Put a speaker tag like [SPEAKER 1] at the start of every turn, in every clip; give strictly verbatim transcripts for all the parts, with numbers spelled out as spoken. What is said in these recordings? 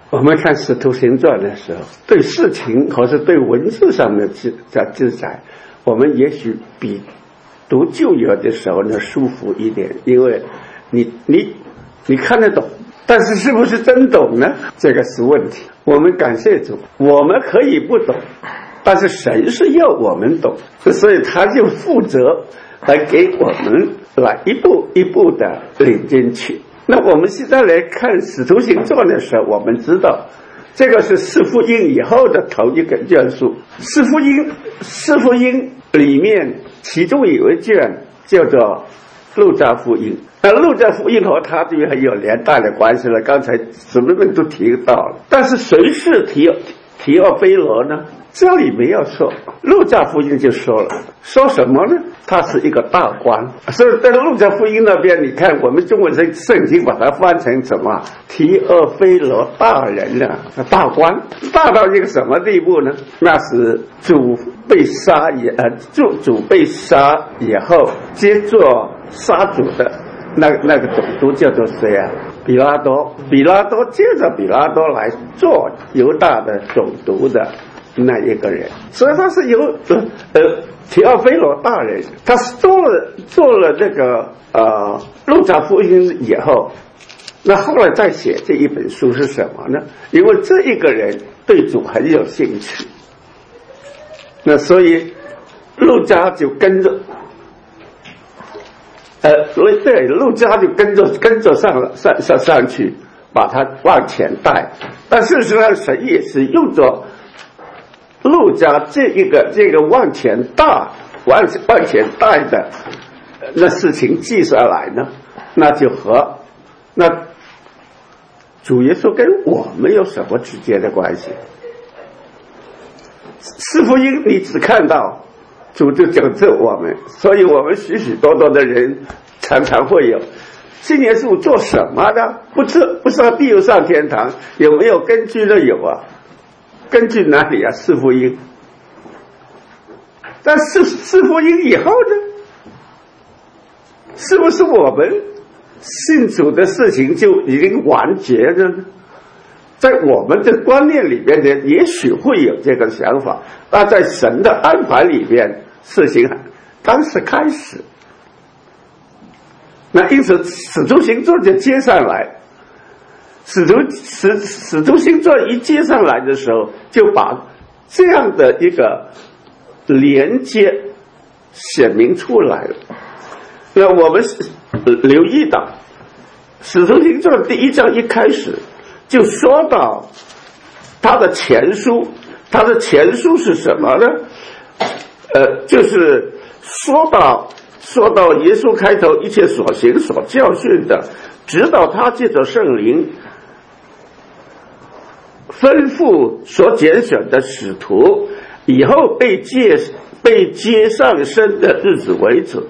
[SPEAKER 1] 我们看《使徒行传》的时候，对事情或是对文字上的记记载，我们也许比读旧约的时候呢舒服一点，因为你你你看得懂，但是是不是真懂呢？这个是问题。我们感谢主，我们可以不懂，但是神是要我们懂，所以他就负责来给我们来一步一步的领进去。那我们现在来看《使徒行传》的时候，我们知道这个是四福音以后的头一个卷书。四福音四福音里面其中有一卷叫做路加福音，那路加福音和它就很有连带的关系了，刚才姊妹们都提到了。但是谁是提提奥菲罗呢？这里没有说，路加福音就说了，说什么呢？他是一个大官，所以在路加福音那边，你看我们中文圣圣经把它翻成什么？提奥菲罗大人啊，大官，大到一个什么地步呢？那是主被杀也呃，主主被杀以后，接做杀主的那那个总督叫做谁啊？比拉多，比拉多接着比拉多来做犹大的总督的那一个人，所以他是由呃提奥菲罗大人，他是做了做了这个呃路加福音以后，那后来再写这一本书是什么呢？因为这一个人对主很有兴趣，那所以路加就跟着。呃，对，路加就跟着跟着上上上上去，把他往前带。但事实上，神也是用着路加这一个这个往前带、往往前带的那事情记下来呢，那就和那主耶稣跟我们有什么直接的关系？四福音你只看到主就拯救我们，所以我们许许多多的人常常会有信耶稣做什么呢？不知不上地狱上天堂，有没有根据呢？有啊，根据哪里啊？四福音。但是四福音以后呢？是不是我们信主的事情就已经完结了呢？在我们的观念里边呢，也许会有这个想法，但在神的安排里边，事情刚是开始。那因此，使徒行传就接上来，使徒使使徒行传一接上来的时候，就把这样的一个连接显明出来了。那我们留意到，使徒行传第一章一开始就说到他的前书，他的前书是什么呢？呃，就是说到说到耶稣开头一切所行所教训的，直到他借着圣灵吩咐所拣选的使徒，以后被接被接上升的日子为止。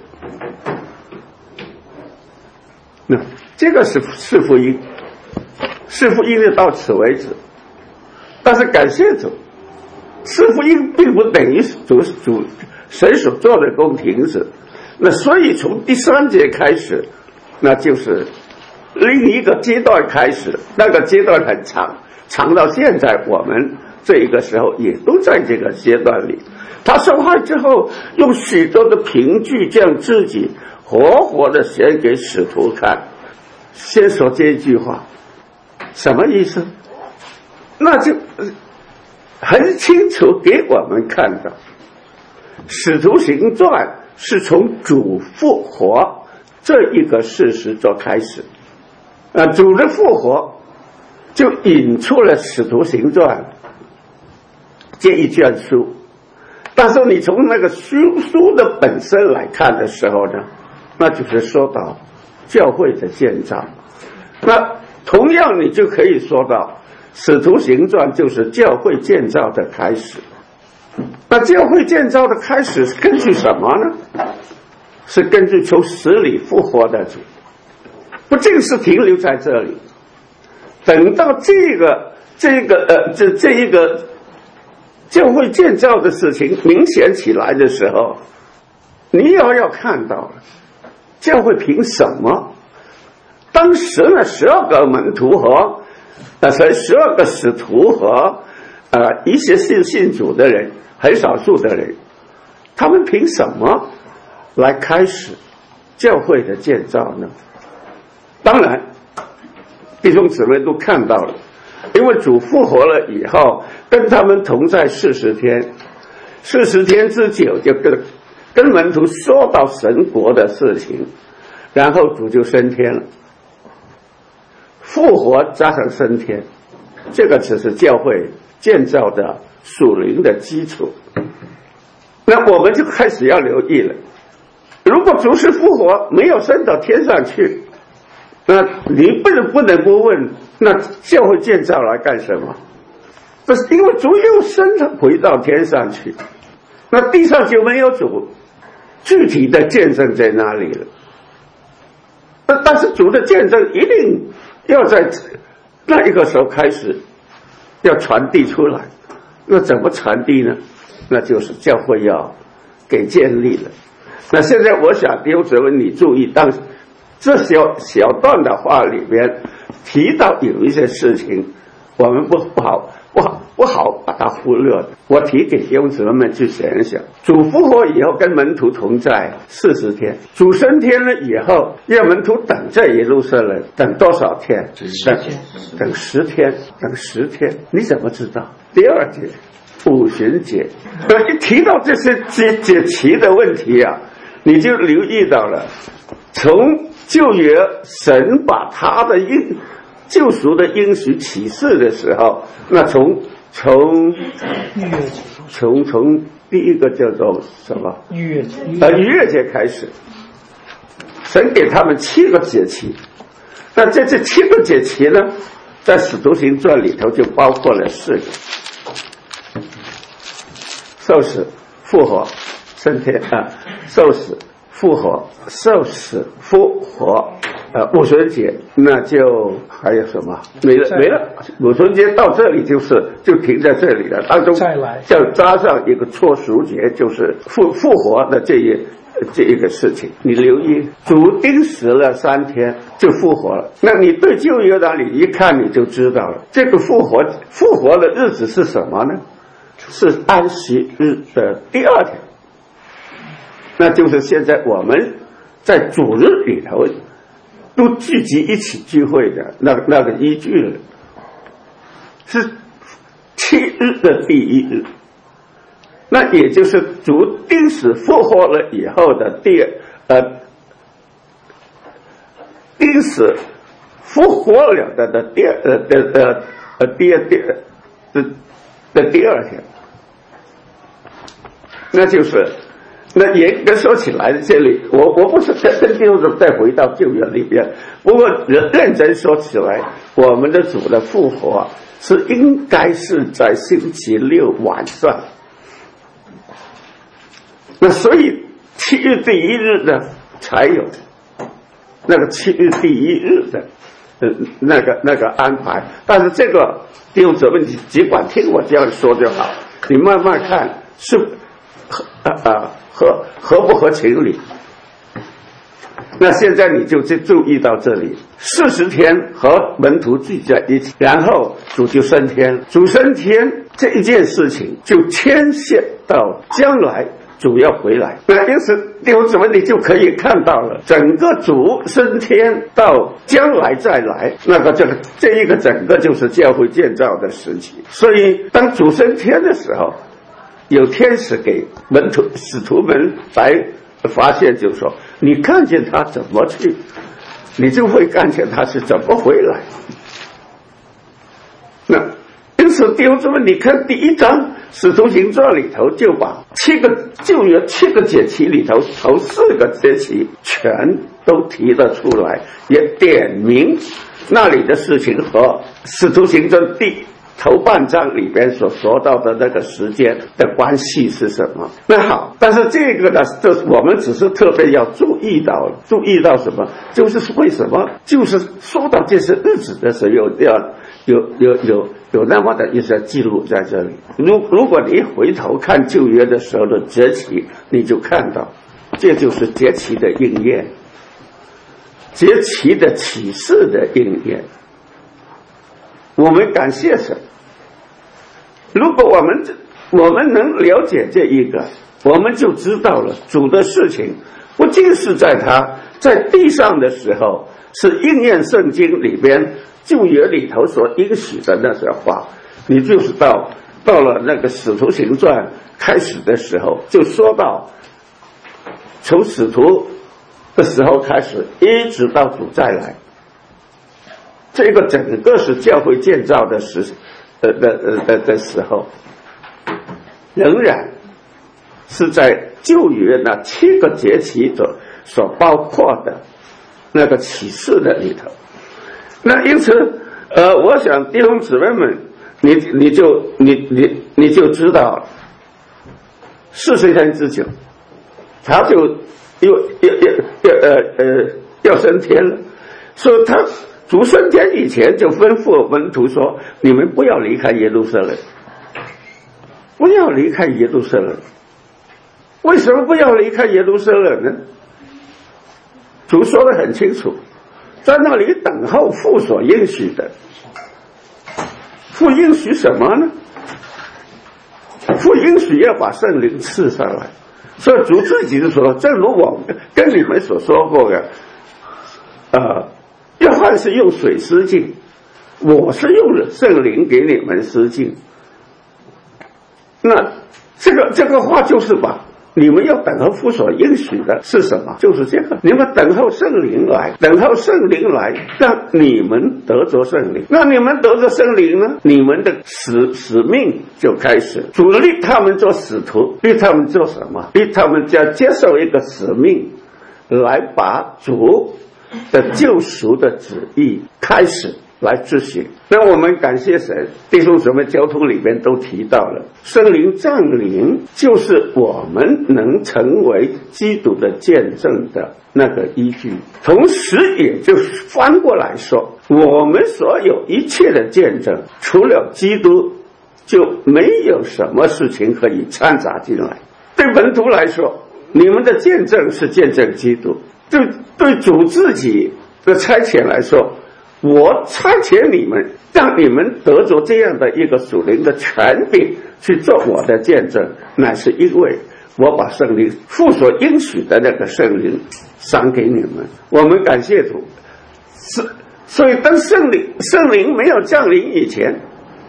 [SPEAKER 1] 那这个是是福音。四福音就到此为止，但是感谢主，四福音并不等于主主神所做的工停止。那所以从第三节开始，那就是另一个阶段开始，那个阶段很长，长到现在我们这一个时候也都在这个阶段里。他受害之后，用许多的凭据将自己活活的显给使徒看。先说这一句话。什么意思？那就很清楚给我们看到，使徒行传是从主复活这一个事实做开始，啊，主的复活就引出了使徒行传这一卷书。但是你从那个书书的本身来看的时候呢，那就是说到教会的建造。那同样你就可以说到使徒行传就是教会建造的开始。那教会建造的开始是根据什么呢？是根据从死里复活的主，不正是停留在这里，等到这个这个呃这这一个教会建造的事情明显起来的时候，你也要看到了教会凭什么当时呢十二个门徒和那才十二个使徒和呃一些信信主的人，很少数的人，他们凭什么来开始教会的建造呢？当然弟兄姊妹都看到了，因为主复活了以后跟他们同在四十天，四十天之久就跟跟门徒说到神国的事情，然后主就升天了，复活加上升天，这个只是教会建造的属灵的基础。那我们就开始要留意了，如果主是复活没有升到天上去，那你不能不能不问，那教会建造来干什么？这是因为主又升回到天上去，那地上就没有主具体的见证在哪里了。但是主的见证一定要在那一个时候开始要传递出来，那怎么传递呢？那就是教会要给建立了。那现在我想弟兄姊妹你注意，当这小小段的话里边提到有一些事情，我们不不好不好不好把它忽略的。我提给弟兄姊妹们去想一想，主复活以后跟门徒同在四十天，主升天了以后让门徒等在耶路撒冷等多少天？等等十天，等十天。你怎么知道？第二节五旬节，一提到这些节节期的问题啊，你就留意到了，从旧约神把他的应救赎的应许启示的时候，那从从从从第一个叫做什么？逾越节，呃，逾越节开始，神给他们七个节期。那在这七个节期呢，在使徒行传里头就包括了四个：受死、复活、升天啊，受死、复活、受死、复活。呃，五旬节那就还有什么？没了没了。五旬节到这里就是就停在这里了，当中再来就加上一个初熟节，就是复复活的这一这一个事情。你留意，主钉死了三天就复活了。那你对旧约那里一看你就知道了，这个复活复活的日子是什么呢？是安息日的第二天，那就是现在我们在主日里头都聚集一起聚会的那个那个依据了，是七日的第一日，那也就是主钉死复活了以后的第呃钉死复活了的的第呃的的呃第二第的的第二天，那就是。那严格说起来，这里我我不是跟弟兄再回到旧约里边，不过认认真说起来，我们的主的复活是应该是在星期六晚上。那所以七日第一日呢才有那个七日第一日的呃那个那个安排，但是这个弟兄姊妹你只管听我这样说就好，你慢慢看是啊啊。合合不合情理？那现在你就注意到这里，四十天和门徒聚在一起，然后主就升天。主升天这一件事情就牵涉到将来主要回来。那因此弟兄姊妹你就可以看到了，整个主升天到将来再来，那个这个这一个整个就是教会建造的时期。所以当主升天的时候，有天使给门徒使徒们来发现，就说你看见他怎么去，你就会看见他是怎么回来。那因此弟兄姊妹你看第一章使徒行传里头就把七个旧约七个节期里头头四个节期全都提了出来，也点明那里的事情和使徒行传第头半章里边所说到的那个时间的关系是什么？那好，但是这个呢，这我们只是特别要注意到，注意到什么？就是为什么？就是说到这些日子的时候，有要有有有有那么的一些记录在这里。如如果你一回头看旧约的时候的节期，你就看到，这就是节期的应验，节期的启示的应验。 我们感谢神。如果我们我们能了解这一个，我们就知道了主的事情不仅是在他在地上的时候，是应验圣经里边旧约里头所应许的那些话。你就是到到了那个使徒行传开始的时候，就说到从使徒的时候开始，一直到主再来，这个整个是教会建造的时的的的的时候，仍然是在旧约那七个节期所所包括的那个启示的里头。那因此，呃，我想弟兄姊妹们，你你就你你你就知道，四十天之久，他就又要要要呃呃要升天了，所以他主升天以前就吩咐门徒说：“你们不要离开耶路撒冷，不要离开耶路撒冷。”为什么不要离开耶路撒冷呢？主说得很清楚，在那里等候父所应许的。父应许什么呢？父应许要把圣灵赐上来。所以主自己就说，正如我跟你们所说过的，呃，约翰是用水施浸，我是用圣灵给你们施浸。那这个这个话就是把你们要等候父所应许的是什么？就是这个，你们等候圣灵来，等候圣灵来，让你们得着圣灵。那你们得着圣灵呢？你们的使使命就开始。主立他们做使徒，立他们做什么？立他们要接受一个使命，来把主的救赎的旨意开始来执行。那我们感谢神，弟兄姊妹，交通里面都提到了，圣灵降临就是我们能成为基督的见证的那个依据。同时也就翻过来说，我们所有一切的见证，除了基督，就没有什么事情可以掺杂进来。对门徒来说，你们的见证是见证基督；对对主自己的差遣来说，我差遣你们，让你们得着这样的一个属灵的权柄去做我的见证，乃是因为我把圣灵父所应许的那个圣灵赏给你们。我们感谢主，是所以当圣灵圣灵没有降临以前，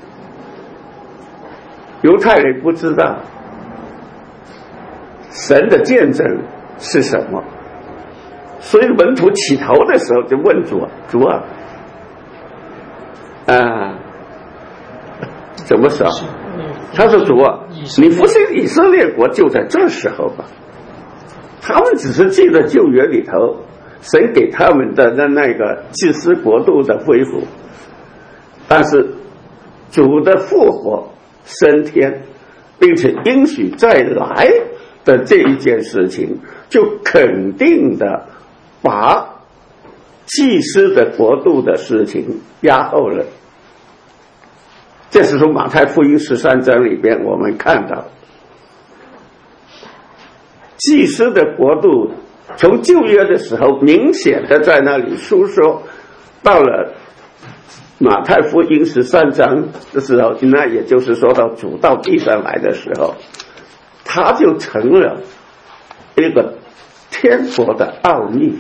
[SPEAKER 1] 犹太人不知道神的见证是什么，所以门徒起头的时候就问主：主啊，啊，怎么说？他说：“主啊，你复兴以色列国就在这时候吧。”他们只是记得旧约里头神给他们的那那个祭司国度的恢复，但是主的复活升天，并且应许再来的这一件事情，就肯定的把祭司的国度的事情压后了。这是从马太福音十三章里边我们看到，祭司的国度从旧约的时候明显的在那里述说，到了马太福音十三章的时候，那也就是说到主到地上来的时候，他就成了一个天国的奥秘。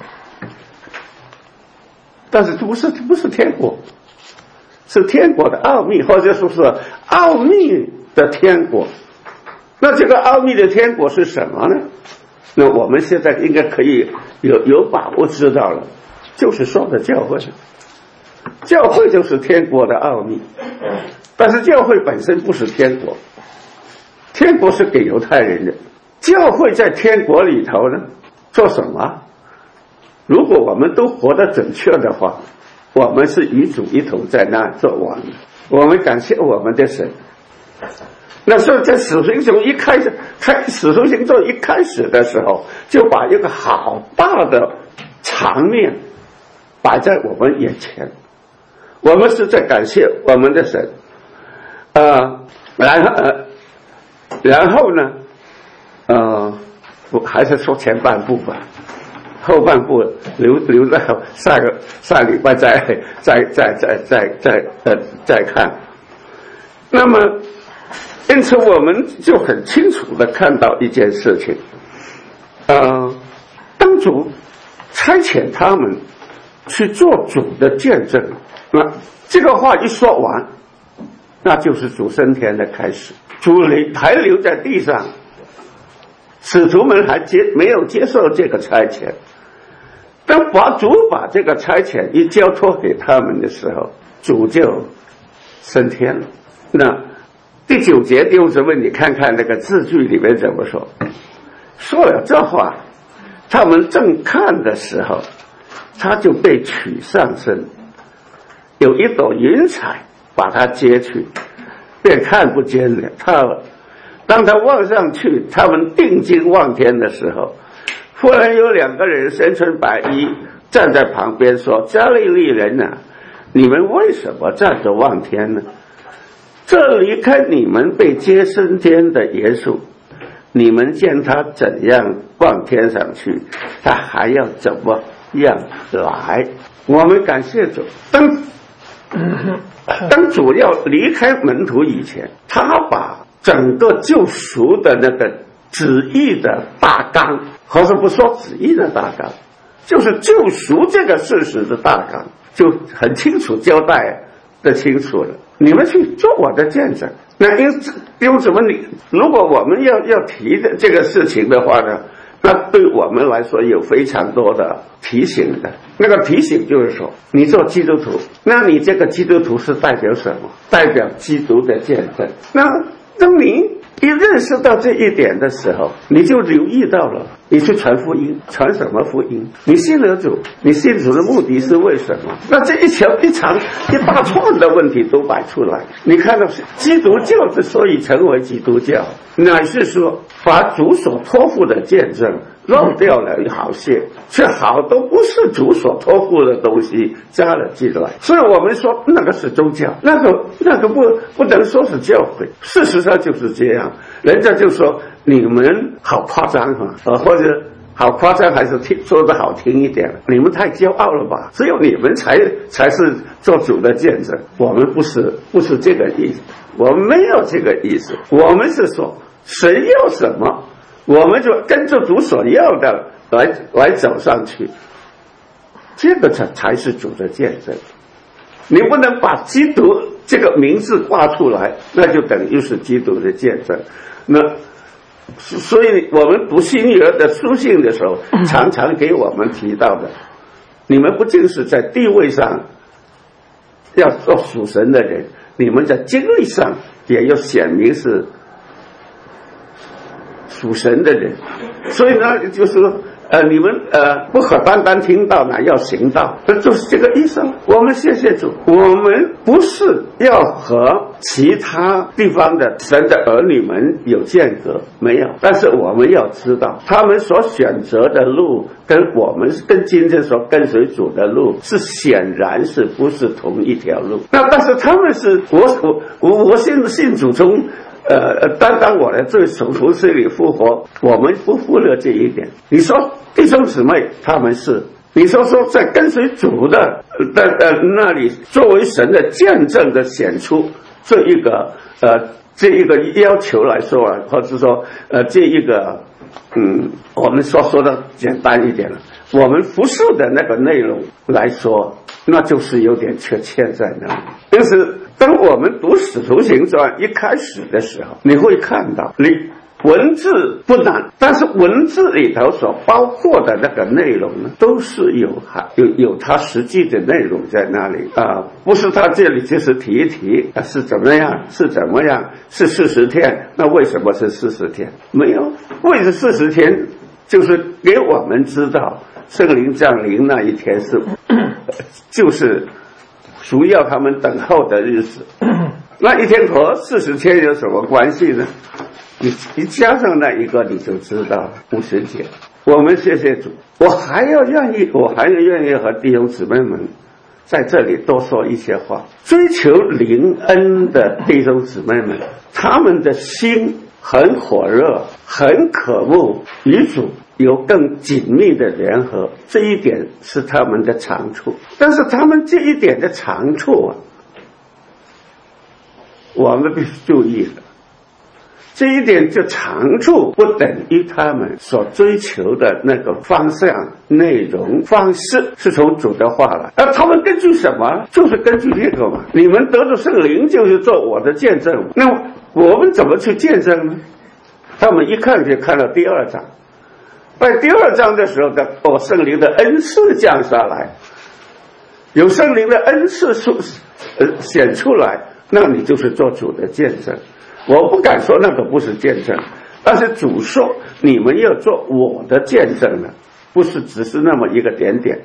[SPEAKER 1] 但是不是不是天国，是天国的奥秘，或者说是奥秘的天国。那这个奥秘的天国是什么呢？那我们现在应该可以有有把握知道了，就是说的教会。教会就是天国的奥秘，但是教会本身不是天国，天国是给犹太人的。教会在天国里头呢，做什么？如果我们都活得准确的话，我们是与主一同在那做王的。我们感谢我们的神。那时候在使徒行传一开始，开使徒行传一开始的时候，就把一个好大的场面摆在我们眼前。我们是在感谢我们的神，呃，然后呃，然后呢，呃，我还是说前半部吧。 后半部留留到下个下礼拜再再再再再再呃再看。那么，因此我们就很清楚的看到一件事情，呃，当主差遣他们去做主的见证，那这个话一说完，那就是主升天的开始。主还留在地上，使徒们还接没有接受这个差遣。当把主把这个差遣一交托给他们的时候，主就升天了。那第九节弟兄姊妹，你看看那个字句里面怎么说？说了这话，他们正看的时候，他就被取上身，有一朵云彩把他接去，便看不见了他了。当他望上去，他们定睛望天的时候，忽然有两个人身穿白衣站在旁边说：“加利利人啊，你们为什么站着望天呢？这离开你们被接升天的耶稣，你们见他怎样望天上去，他还要怎么样来？”我们感谢主，当当主要离开门徒以前，他把整个救赎的那个旨意的大纲，或者不说旨意的大纲，就是救赎这个事实的大纲，就很清楚交代的清楚了。你们去做我的见证。那因因什么？你如果我们要要提的这个事情的话呢，那对我们来说有非常多的提醒的。那个提醒就是说，你做基督徒，那你这个基督徒是代表什么？代表基督的见证。那当你一认识到这一点的时候，你就留意到了，你去传福音，传什么福音？你信了主，你信主的目的是为什么？那这一条一长一大串的问题都摆出来。你看到基督教之所以成为基督教，乃是说把主所托付的见证漏掉了好些，却好都不是主所托付的东西加了进来。所以我们说那个是宗教，那个那个不不能说是教诲，事实上就是这样。人家就说你们好夸张哈，呃，或者好夸张还是听说的好听一点，你们太骄傲了吧？只有你们才才是做主的见证，我们不是不是这个意思，我们没有这个意思，我们是说谁要什么，我们就跟着主所要的来来走上去，这个才才是主的见证。你不能把基督这个名字挂出来，那就等于是基督的见证。那所以我们读新约的书信的时候，常常给我们提到的，你们不仅是在地位上要做属神的人，你们在经历上也要显明是属神的人。所以呢，就是说呃，你们呃不可单单听到呢，要行道，这就是这个意思。我们谢谢主，我们不是要和其他地方的神的儿女们有间隔，没有。但是我们要知道，他们所选择的路跟我们跟今天所跟随主的路是显然是不是同一条路。那但是他们是我我我我信信主中。呃，单单我的罪从从死里复活，我们不忽略这一点。你说弟兄姊妹他们是，你说说在跟随主的的呃那里，作为神的见证的显出这一个呃这一个要求来说啊，或者说呃这一个嗯，我们说说的简单一点了，我们服侍的那个内容来说，那就是有点缺欠在那里。因此当我们读使徒行传一开始的时候，你会看到你文字不难，但是文字里头所包括的那个内容呢，都是有有有它实际的内容在那里啊，不是他这里就是提一提啊，是怎么样是怎么样是四十天，那为什么是四十天？没有，为什么四十天就是给我们知道圣灵降临那一天是就是主要他们等候的日子。那一天和四十天有什么关系呢？你你加上那一个你就知道五十节。我们谢谢主，我还要愿意，我还要愿意和弟兄姊妹们在这里多说一些话。追求灵恩的弟兄姊妹们，他们的心很火热，很渴慕与主有更紧密的联合，这一点是他们的长处。但是他们这一点的长处啊，我们必须注意的，这一点的长处不等于他们所追求的那个方向、内容、方式是从主的话来。而他们根据什么？就是根据这个嘛。你们得着圣灵，就是做我的见证。那么我们怎么去见证呢？他们一看就看到第二章，在第二章的时候的哦，圣灵的恩赐降下来，有圣灵的恩赐出呃显出来，那你就是做主的见证。我不敢说那个不是见证，但是主说你们要做我的见证了，不是只是那么一个点点。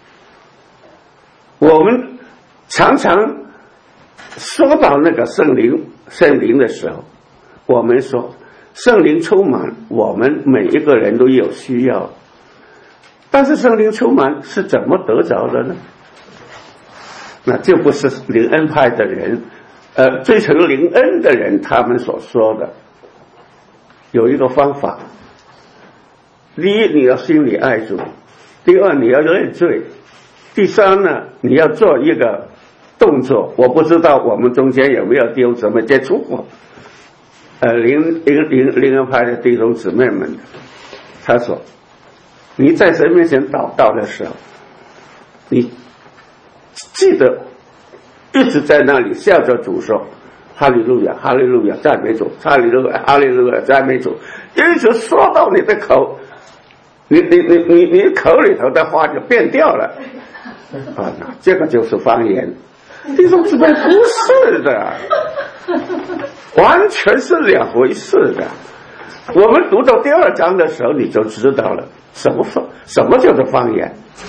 [SPEAKER 1] 我们常常说到那个圣灵圣灵的时候，我们说圣灵充满，我们每一个人都有需要，但是圣灵充满是怎么得着的呢？那就不是灵恩派的人呃，追求灵恩的人他们所说的有一个方法。第一，你要心里爱主；第二，你要认罪；第三呢，你要做一个动作。我不知道我们中间有没有弟兄姊妹接触过呃灵灵灵灵恩派的弟兄姊妹们。他说你在神面前祷告的时候，你记得一直在那里笑着主说哈利路亚哈利路亚赞美主，哈利路亚哈利路亚赞美主，一直说到你的口，你你你你你口里头的话就变掉了啊，那这个就是方言。弟兄姊妹，不是的，完全是两回事的。我们读到第二章的时候，你就知道了什么方什么叫做方言。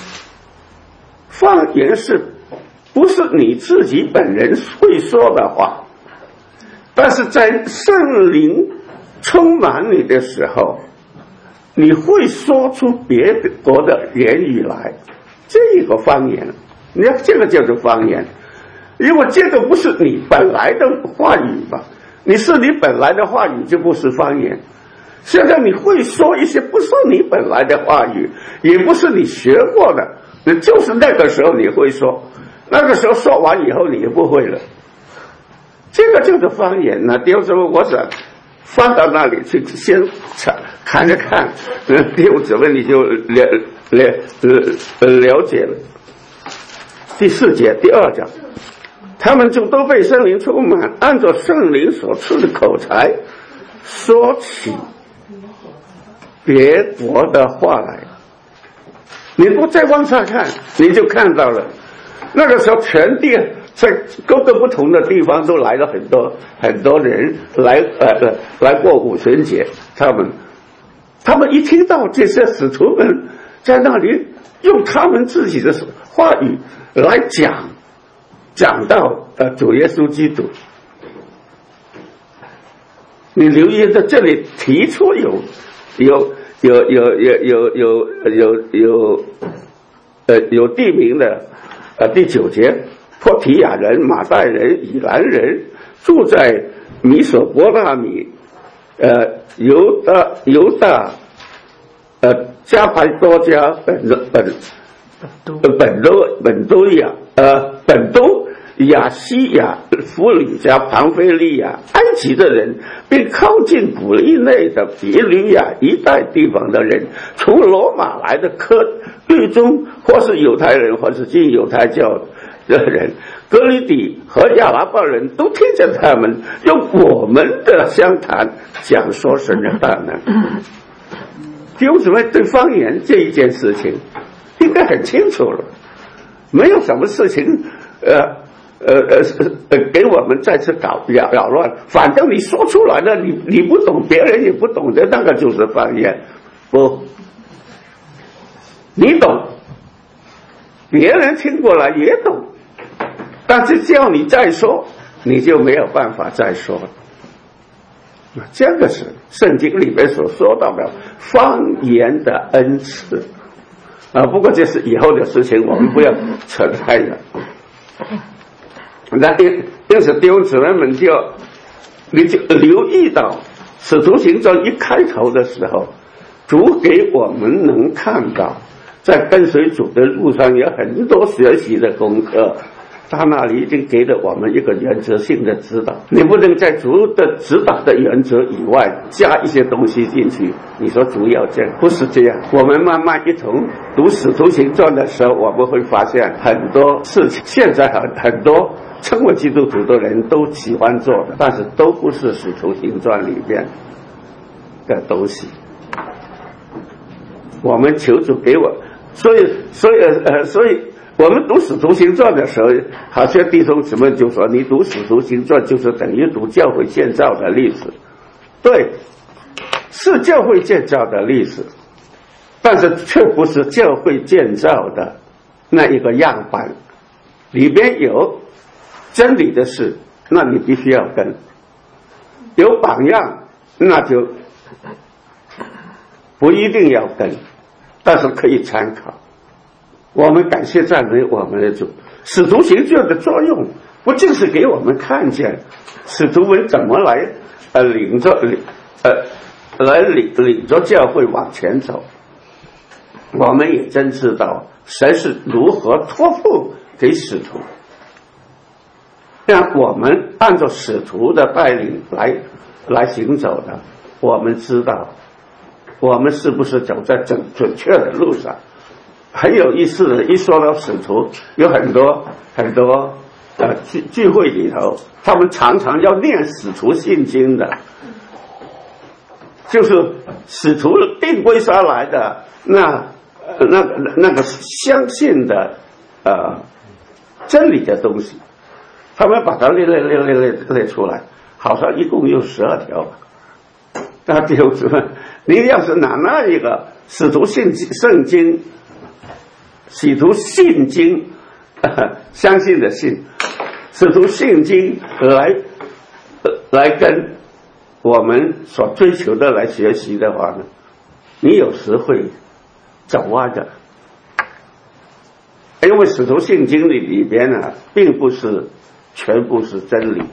[SPEAKER 1] 方言是不是你自己本人会说的话，但是在圣灵充满你的时候，你会说出别国的言语来，这个方言，你看这个叫做方言。如果这个不是你本来的话语吧，你是你本来的话语就不是方言。现在你会说一些不是你本来的话语，也不是你学过的，就是那个时候你会说，那个时候说完以后你也不会了，这个就是方言。那弟兄姊妹，我想放到那里去先看着看，弟兄姊妹你就了了了了解了。第四节第二章，他们就都被圣灵充满，按照圣灵所赐的口才说起别国的话来。你不再往下看，你就看到了那个时候全地在各个不同的地方都来了很多很多人来呃来过五旬节。他们他们一听到这些使徒们在那里用他们自己的话语来讲讲到呃主耶稣基督，你留意在这里提出有有有有有有有有有呃有地名的呃第九节，波提亚人、马代人、以兰人住在米索波大米，呃犹大犹大呃加排多加本本本都本都亚呃本都亚西亚、弗里加、庞菲利亚、埃及的人，并靠近古利内的比吕亚一带地方的人，从罗马来的科律宗，或是犹太人，或是进犹太教的人，哥林底和亚拉巴人都听见他们用我们的相谈讲说神的大能。弟兄姊妹，对方言这一件事情应该很清楚了，没有什么事情呃呃呃呃，给我们再次搞扰扰乱。反正你说出来了，你你不懂，别人也不懂的，那个就是方言。不，你懂，别人听过来也懂，但是叫你再说，你就没有办法再说了。这个是圣经里面所说到的方言的恩赐啊。不过这是以后的事情，我们不要扯开了。那因因此弟兄姊妹们就你就留意到使徒行传一开头的时候， 主给我们能看到，在跟随主的路上有很多学习的功课。他那里已经给了我们一个原则性的指导，你不能在主的指导的原则以外加一些东西进去。你说主要这样，不是这样。我们慢慢一同读《使徒行传》的时候，我们会发现很多事情，现在很很多称为基督徒的人都喜欢做的，但是都不是《使徒行传》里面的东西。我们求主给我，所以，所以，呃，所以。我们读《使徒行传》的时候，好像弟兄姊妹就说：“你读《使徒行传》就是等于读教会建造的历史。”对，是教会建造的历史，但是却不是教会建造的那一个样板。里边有真理的事，那你必须要跟；有榜样，那就不一定要跟，但是可以参考。我们感谢赞美我们的主，使徒行传的作用不仅是给我们看见使徒们怎么来呃领着呃来领领着教会往前走，我们也真知道神是如何托付给使徒，让我们按照使徒的带领来来行走的。我们知道我们是不是走在准准确的路上。很有意思的，一说到使徒，有很多很多呃聚聚会里头，他们常常要念使徒信经的，就是使徒定规下来的那呃那个那个相信的呃真理的东西，他们把它列列列列列列出来，好像一共有十二条。那弟兄姊妹，你要是拿那一个使徒信圣经。使徒信经、呃、相信的信，使徒信经来、呃、来跟我们所追求的来学习的话呢，你有时会走歪的，因为使徒信经里里边呢，并不是全部是真理，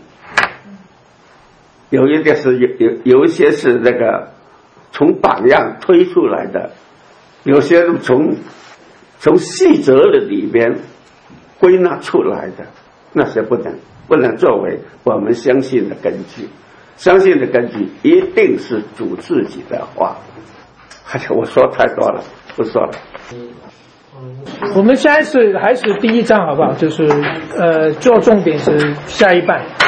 [SPEAKER 1] 有一个是有有有一些是那个从榜样推出来的，有些从从细则的里边归纳出来的，那些不能不能作为我们相信的根据。相信的根据一定是主自己的话。而且我说太多了，不说了。
[SPEAKER 2] 我们下一次还是第一章好不好？就是呃，做重点是下一半。